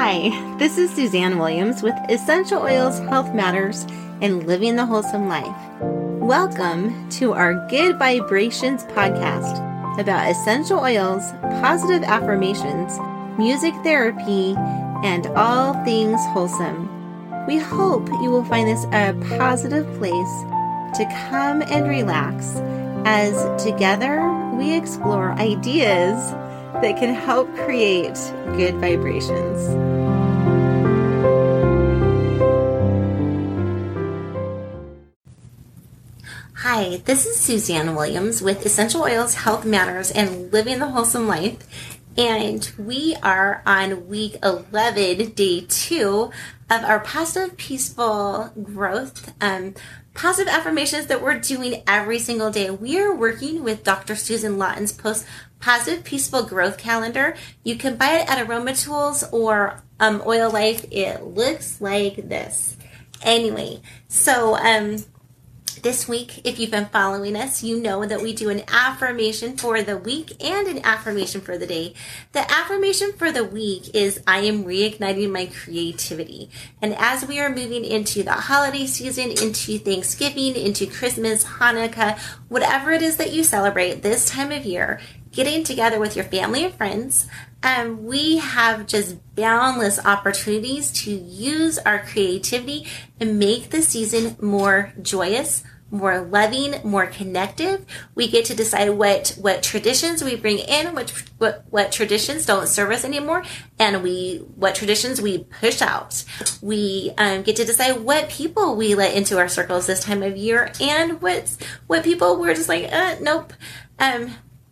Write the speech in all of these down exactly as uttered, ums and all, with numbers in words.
Hi, this is Suzanne Williams with Essential Oils, Health Matters, and Living the Wholesome Life. Welcome to our Good Vibrations podcast about essential oils, positive affirmations, music therapy, and all things wholesome. We hope you will find this a positive place to come and relax as together we explore ideas that can help create good vibrations. Hi, this is Suzanne Williams with Essential Oils, Health Matters, and Living the Wholesome Life. And we are on week eleven, day two of our positive, peaceful growth, um, positive affirmations that we're doing every single day. We are working with Doctor Susan Lawton's post Positive Peaceful Growth Calendar. You can buy it at Aroma Tools or um, Oil Life. It looks like this. Anyway, so um, this week, if you've been following us, you know that we do an affirmation for the week and an affirmation for the day. The affirmation for the week is, I am reigniting my creativity. And as we are moving into the holiday season, into Thanksgiving, into Christmas, Hanukkah, whatever it is that you celebrate this time of year, getting together with your family and friends, um, we have just boundless opportunities to use our creativity and make the season more joyous, more loving, more connective. We get to decide what, what traditions we bring in, what, what, what traditions don't serve us anymore, and we, what traditions we push out. We um, get to decide what people we let into our circles this time of year, and what, what people we're just like, uh, nope. Um,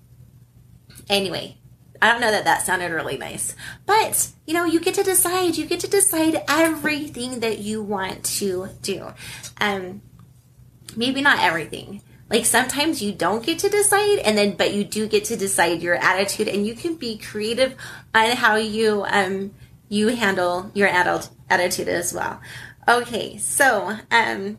Anyway, I don't know that that sounded really nice, but you know, you get to decide, you get to decide everything that you want to do. Um, maybe not everything. Like sometimes you don't get to decide, and then, but you do get to decide your attitude, and you can be creative on how you, um, you handle your adult attitude as well. Okay. So, um,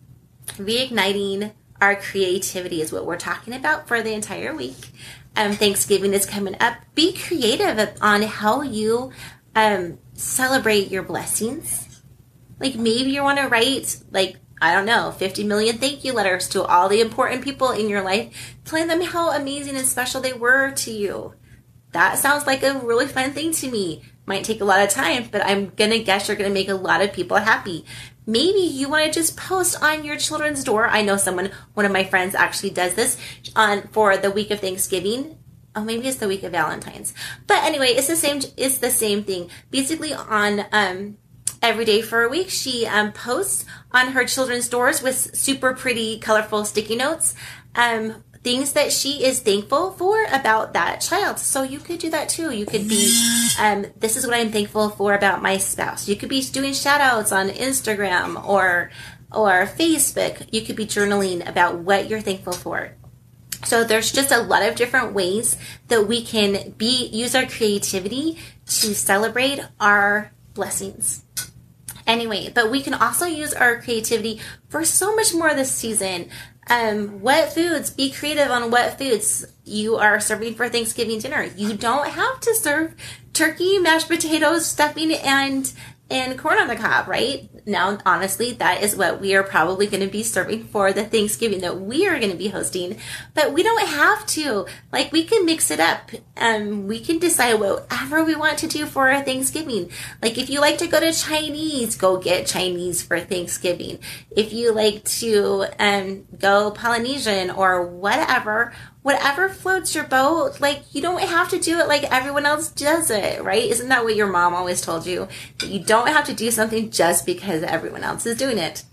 reigniting our creativity is what we're talking about for the entire week. Um, Thanksgiving is coming up. Be creative on how you um, celebrate your blessings. Like maybe you want to write, like, I don't know, fifty million thank you letters to all the important people in your life, telling them how amazing and special they were to you. That sounds like a really fun thing to me. Might take a lot of time, but I'm going to guess you're going to make a lot of people happy. Maybe you want to just post on your children's door. I know someone, one of my friends actually does this on for the week of Thanksgiving. Oh, maybe it's the week of Valentine's. But anyway, it's the same, it's the same thing. Basically on, um, every day for a week, she, um, posts on her children's doors with super pretty, colorful sticky notes, um, things that she is thankful for about that child. So you could do that too. You could be, um, this is what I'm thankful for about my spouse. You could be doing shout outs on Instagram or, or Facebook. You could be journaling about what you're thankful for. So there's just a lot of different ways that we can be, use our creativity to celebrate our blessings. Anyway, but we can also use our creativity for so much more this season. Um, what foods, be creative on what foods you are serving for Thanksgiving dinner. You don't have to serve turkey, mashed potatoes, stuffing, and and corn on the cob, right? Now, honestly, that is what we are probably going to be serving for the Thanksgiving that we are going to be hosting. But we don't have to. Like, we can mix it up. Um, we can decide whatever we want to do for our Thanksgiving. Like, if you like to go to Chinese, go get Chinese for Thanksgiving. If you like to um, go Polynesian or whatever, whatever floats your boat, like, you don't have to do it like everyone else does it, right? Isn't that what your mom always told you? That you don't have to do something just because everyone else is doing it.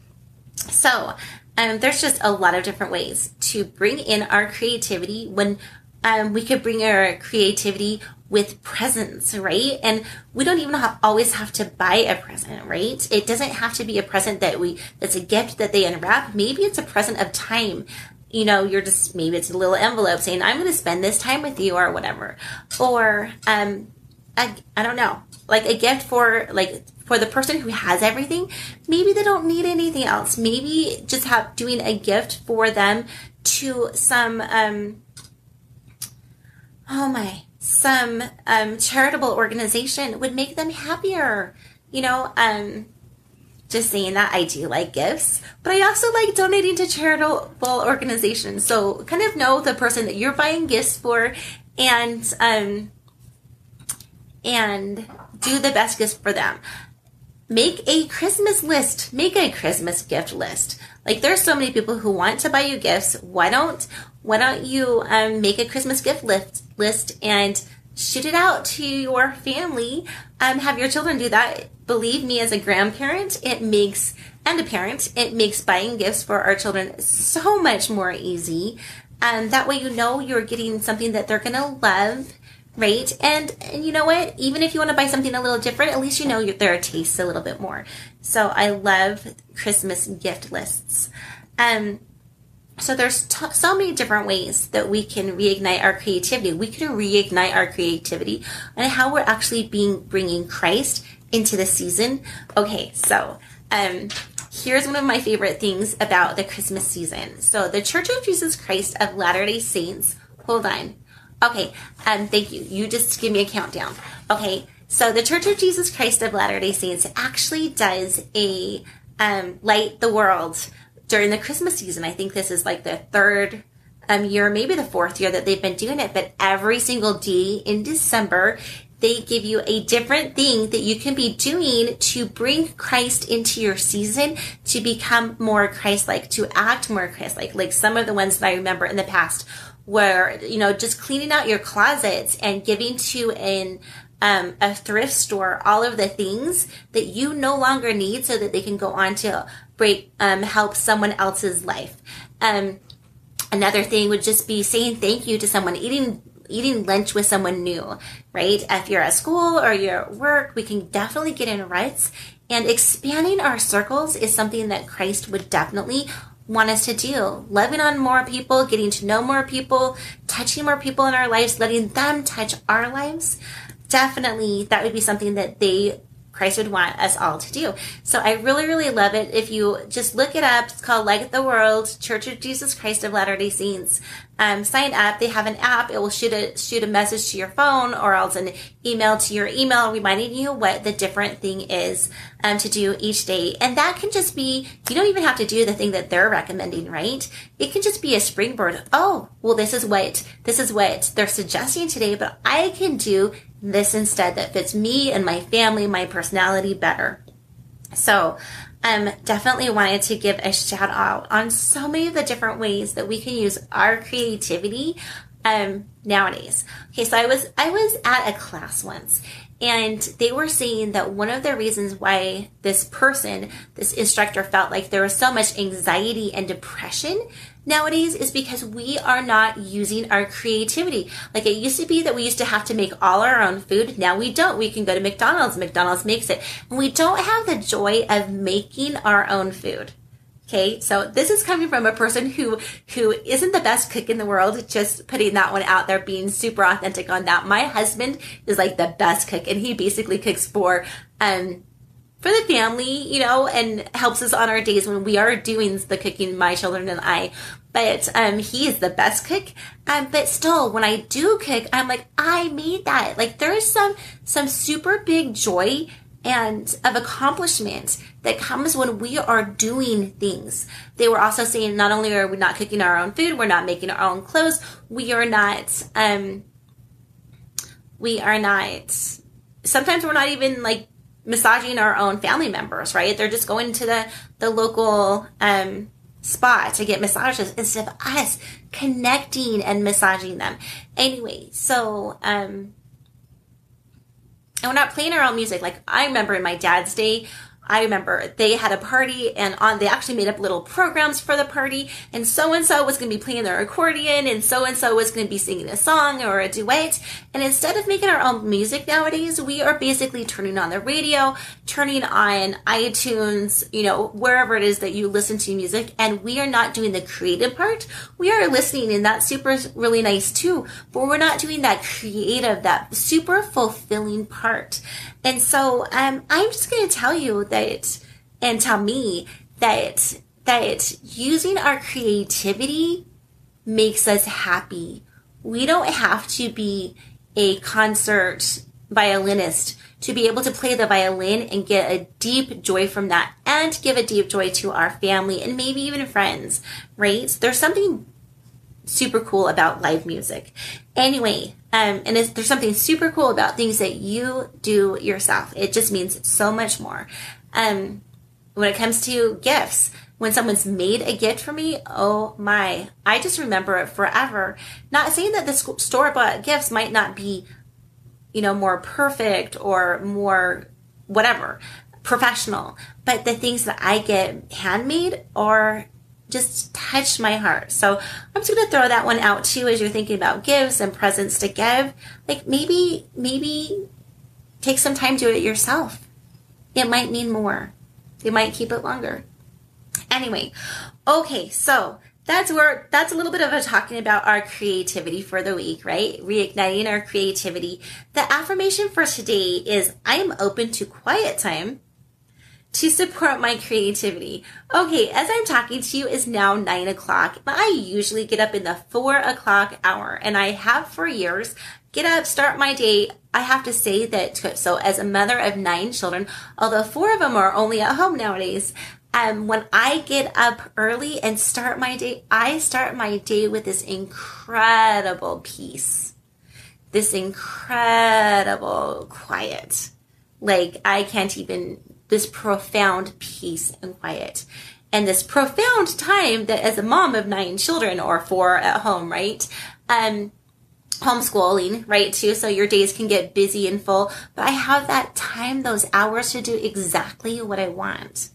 So, um, there's just a lot of different ways to bring in our creativity when um, we could bring our creativity with presents, right? And we don't even have, always have to buy a present, right? It doesn't have to be a present that we, that's a gift that they unwrap. Maybe it's a present of time. You know, you're just, maybe it's a little envelope saying, I'm going to spend this time with you or whatever. Or, um, I, I don't know, like a gift for, like, for the person who has everything. Maybe they don't need anything else. Maybe just have, doing a gift for them to some, um, oh my, some um, charitable organization would make them happier. You know, um, just saying that, I do like gifts, but I also like donating to charitable organizations. So kind of know the person that you're buying gifts for, and um, and do the best gifts for them. Make a Christmas list. Make a Christmas gift list. Like, there's so many people who want to buy you gifts. Why don't Why don't you um, make a Christmas gift list list and shoot it out to your family? Um, have your children do that. Believe me, as a grandparent, it makes and a parent, it makes buying gifts for our children so much more easy. And that way, you know you're getting something that they're gonna love. Right? And, and you know what? Even if you want to buy something a little different, at least you know their tastes a little bit more. So I love Christmas gift lists. Um, so there's t- so many different ways that we can reignite our creativity. We can reignite our creativity and how we're actually being bringing Christ into the season. Okay, so um, here's one of my favorite things about the Christmas season. So the Church of Jesus Christ of Latter-day Saints, hold on. Okay, um, thank you. You just give me a countdown. Okay, so the Church of Jesus Christ of Latter-day Saints actually does a um, Light the World during the Christmas season. I think this is like the third um, year, maybe the fourth year that they've been doing it. But every single day in December, they give you a different thing that you can be doing to bring Christ into your season, to become more Christ-like, to act more Christ-like. Like some of the ones that I remember in the past where, you know, just cleaning out your closets and giving to an um, a thrift store all of the things that you no longer need so that they can go on to break, um, help someone else's life. Um, another thing would just be saying thank you to someone, eating eating lunch with someone new, right? If you're at school or you're at work, we can definitely get in ruts, and expanding our circles is something that Christ would definitely want us to do. Loving on more people, getting to know more people, touching more people in our lives, letting them touch our lives. Definitely, that would be something that they, Christ would want us all to do. So I really, really love it. If you just look it up, it's called Light the World, Church of Jesus Christ of Latter-day Saints. Um, sign up. They have an app. It will shoot a shoot a message to your phone, or else an email to your email reminding you what the different thing is um, to do each day. And that can just be, you don't even have to do the thing that they're recommending, right? It can just be a springboard. Oh, well, this is what this is what they're suggesting today, but I can do this instead that fits me and my family, my personality better. So um, definitely wanted to give a shout out on so many of the different ways that we can use our creativity um, nowadays. Okay, so I was I was at a class once, and they were saying that one of the reasons why this person, this instructor, felt like there was so much anxiety and depression nowadays is because we are not using our creativity. Like, it used to be that we used to have to make all our own food. Now we don't. We can go to McDonald's. McDonald's makes it. And we don't have the joy of making our own food. Okay, so this is coming from a person who who isn't the best cook in the world, just putting that one out there, being super authentic on that. My husband is like the best cook, and he basically cooks for um for the family, you know, and helps us on our days when we are doing the cooking, my children and I. But um, he is the best cook. Um, but still, when I do cook, I'm like, I made that. Like, there is some some super big joy and of accomplishment that comes when we are doing things. They were also saying not only are we not cooking our own food, we're not making our own clothes, we are not, um, we are not, sometimes we're not even like massaging our own family members, right? They're just going to the, the local um, spa to get massages instead of us connecting and massaging them. Anyway, so, um, and we're not playing our own music. Like, I remember in my dad's day, I remember they had a party, and on they actually made up little programs for the party, and so-and-so was going to be playing their accordion, and so-and-so was going to be singing a song or a duet. And instead of making our own music nowadays, we are basically turning on the radio, turning on iTunes, you know, wherever it is that you listen to music, and we are not doing the creative part. We are listening, and that's super really nice too, but we're not doing that creative, that super fulfilling part. And so um, I'm just going to tell you that, and tell me that, that using our creativity makes us happy. We don't have to be a concert violinist to be able to play the violin and get a deep joy from that and give a deep joy to our family and maybe even friends, right? There's something super cool about live music. Anyway, um, and it's, there's something super cool about things that you do yourself. It just means so much more. Um, when it comes to gifts, when someone's made a gift for me, oh my, I just remember it forever. Not saying that the store-bought gifts might not be, you know, more perfect or more whatever, professional, but the things that I get handmade are just touch my heart. So I'm just going to throw that one out too as you're thinking about gifts and presents to give. Like maybe, maybe take some time to do it yourself. It might mean more. It might keep it longer. Anyway, okay, so that's where, that's a little bit of a talking about our creativity for the week, right? Reigniting our creativity. The affirmation for today is, I am open to quiet time to support my creativity. Okay, as I'm talking to you, it's now nine o'clock. I usually get up in the four o'clock hour, and I have for years. Get up, start my day. I have to say that, so as a mother of nine children, although four of them are only at home nowadays, um, when I get up early and start my day, I start my day with this incredible peace, this incredible quiet. Like I can't even, this profound peace and quiet. And this profound time that as a mom of nine children or four at home, right? Um, homeschooling, right, too, so your days can get busy and full. But I have that time, those hours to do exactly what I want.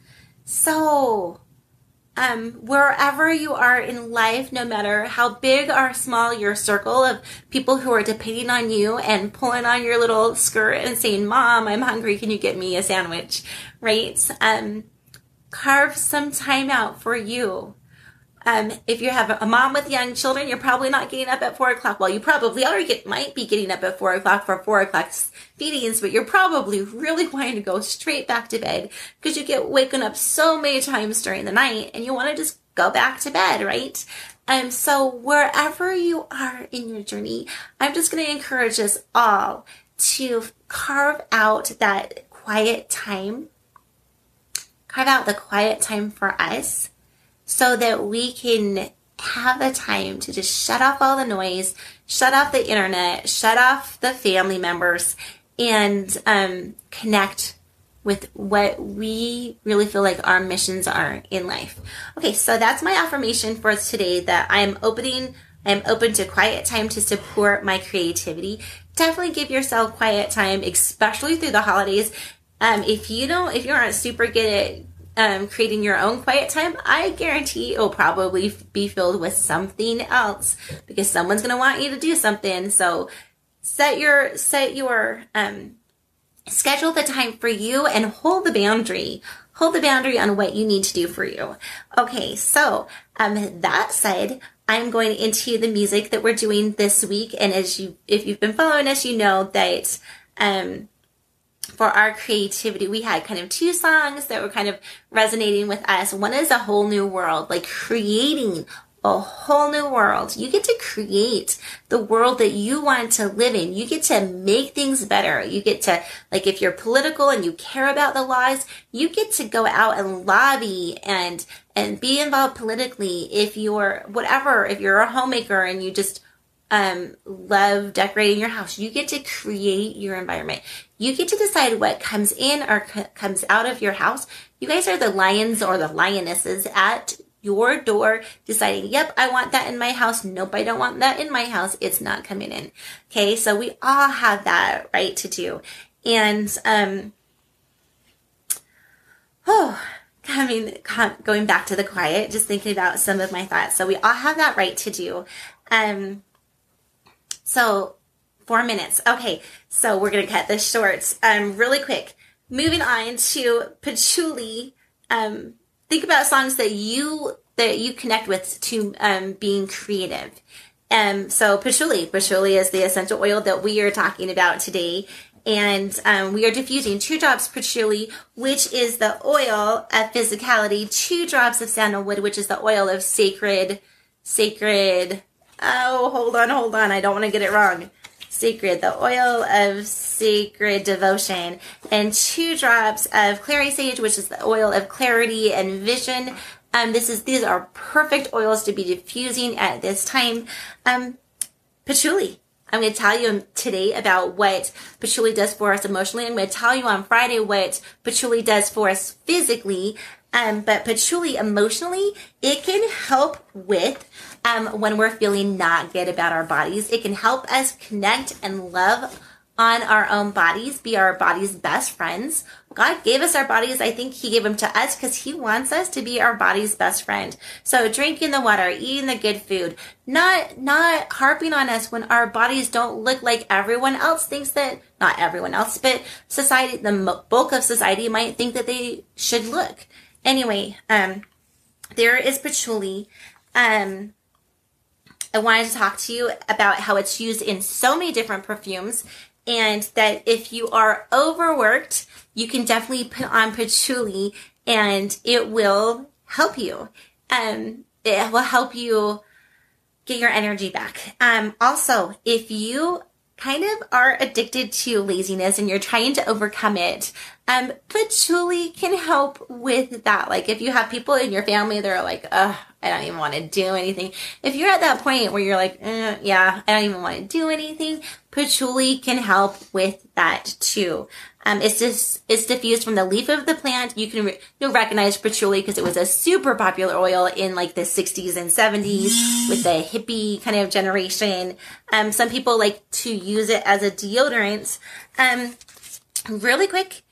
So, um, wherever you are in life, no matter how big or small your circle of people who are depending on you and pulling on your little skirt and saying, Mom, I'm hungry, can you get me a sandwich, right? Um, carve some time out for you. Um, if you have a mom with young children, you're probably not getting up at four o'clock. Well, you probably are get, might be getting up at four o'clock for four o'clock feedings, but you're probably really wanting to go straight back to bed because you get waken up so many times during the night and you want to just go back to bed, right? Um, so wherever you are in your journey, I'm just going to encourage us all to carve out that quiet time, carve out the quiet time for us, so that we can have the time to just shut off all the noise, shut off the internet, shut off the family members, and um, connect with what we really feel like our missions are in life. Okay, so that's my affirmation for today, that I'm opening, I'm open to quiet time to support my creativity. Definitely give yourself quiet time, especially through the holidays. Um, if you don't, if you aren't super good at Um, creating your own quiet time, I guarantee it will probably be filled with something else because someone's going to want you to do something. So set your, set your, um, schedule the time for you and hold the boundary, hold the boundary on what you need to do for you. Okay. So, um, that said, I'm going into the music that we're doing this week. And as you, if you've been following us, you know that, um, for our creativity, we had kind of two songs that were kind of resonating with us. One is A Whole New World, like creating a whole new world. You get to create the world that you want to live in. You get to make things better. You get to, like, if you're political and you care about the laws, you get to go out and lobby and, and be involved politically. If you're whatever, if you're a homemaker and you just Um, love decorating your house, you get to create your environment. You get to decide what comes in or c- comes out of your house. You guys are the lions or the lionesses at your door deciding, yep, I want that in my house. Nope, I don't want that in my house. It's not coming in. Okay, so we all have that right to do. And, um, oh, I mean, going back to the quiet, just thinking about some of my thoughts. So we all have that right to do. Um, So, four minutes. Okay, so we're going to cut this short. Um, really quick. Moving on to patchouli. Um, think about songs that you that you connect with to um, being creative. Um, so, patchouli. Patchouli is the essential oil that we are talking about today. And um, we are diffusing two drops patchouli, which is the oil of physicality, two drops of sandalwood, which is the oil of sacred, sacred... Oh, hold on, hold on. I don't want to get it wrong. Sacred, the oil of sacred devotion, and two drops of clary sage, which is the oil of clarity and vision. Um, this is these are perfect oils to be diffusing at this time. Um, patchouli. I'm going to tell you today about what patchouli does for us emotionally. I'm going to tell you on Friday what patchouli does for us physically. Um, but patchouli emotionally, it can help with um, when we're feeling not good about our bodies. It can help us connect and love on our own bodies, be our body's best friends. God gave us our bodies. I think he gave them to us because he wants us to be our body's best friend. So drinking the water, eating the good food, not, not harping on us when our bodies don't look like everyone else thinks that, not everyone else, but society, the bulk of society might think that they should look. Anyway, um, there is patchouli. Um, I wanted to talk to you about how it's used in so many different perfumes, and that if you are overworked, you can definitely put on patchouli and it will help you. Um, it will help you get your energy back. Um, also, if you kind of are addicted to laziness and you're trying to overcome it, um, patchouli can help with that. Like if you have people in your family that are like, ugh, I don't even want to do anything. If you're at that point where you're like, eh, yeah, I don't even want to do anything, patchouli can help with that too. Um, it's just, it's diffused from the leaf of the plant. You can, re- you'll recognize patchouli because it was a super popular oil in like the sixties and seventies with the hippie kind of generation. Um, some people like to use it as a deodorant. Um, really quick,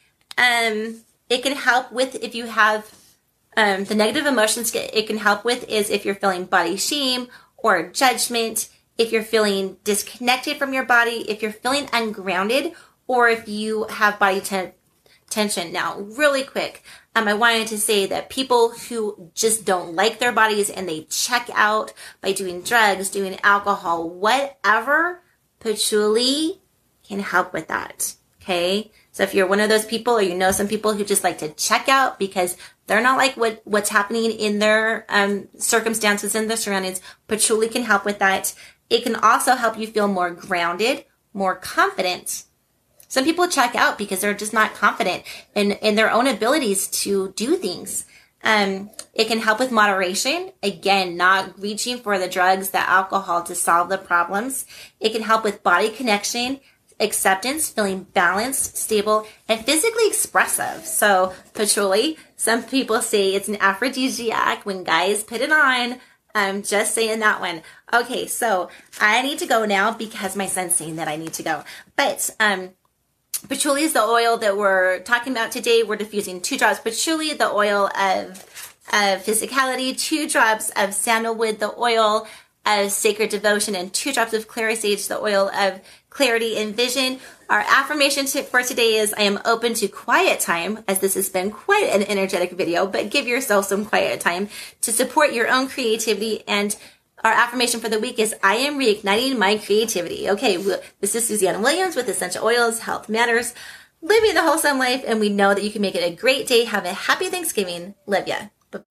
um, it can help with if you have, um, the negative emotions it can help with is if you're feeling body shame or judgment, if you're feeling disconnected from your body, if you're feeling ungrounded, or if you have body te- tension. Now, really quick, um, I wanted to say that people who just don't like their bodies and they check out by doing drugs, doing alcohol, whatever, patchouli can help with that, okay? So if you're one of those people or you know some people who just like to check out because they're not like what, what's happening in their um, circumstances and their surroundings, patchouli can help with that. It can also help you feel more grounded, more confident. Some people check out because they're just not confident in, in their own abilities to do things. Um, it can help with moderation. Again, not reaching for the drugs, the alcohol to solve the problems. It can help with body connection, acceptance, feeling balanced, stable, and physically expressive. So patchouli, some people say it's an aphrodisiac when guys put it on. I'm just saying that one. Okay, so I need to go now because my son's saying that I need to go. But, um, patchouli is the oil that we're talking about today. We're diffusing two drops patchouli, the oil of, of physicality, two drops of sandalwood, the oil of sacred devotion, and two drops of clary sage, the oil of clarity and vision. Our affirmation tip for today is I am open to quiet time, as this has been quite an energetic video, but give yourself some quiet time to support your own creativity. And our affirmation for the week is I am reigniting my creativity. Okay, this is Susanna Williams with Essential Oils, Health Matters, living the wholesome life, and we know that you can make it a great day. Have a happy Thanksgiving. Love ya. Bye.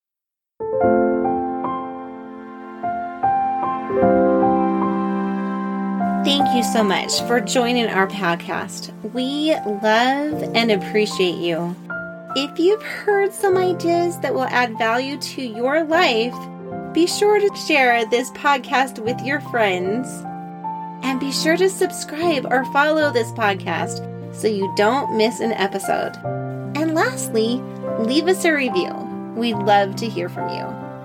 Thank you so much for joining our podcast. We love and appreciate you. If you've heard some ideas that will add value to your life, be sure to share this podcast with your friends, and be sure to subscribe or follow this podcast so you don't miss an episode. And lastly, leave us a review. We'd love to hear from you.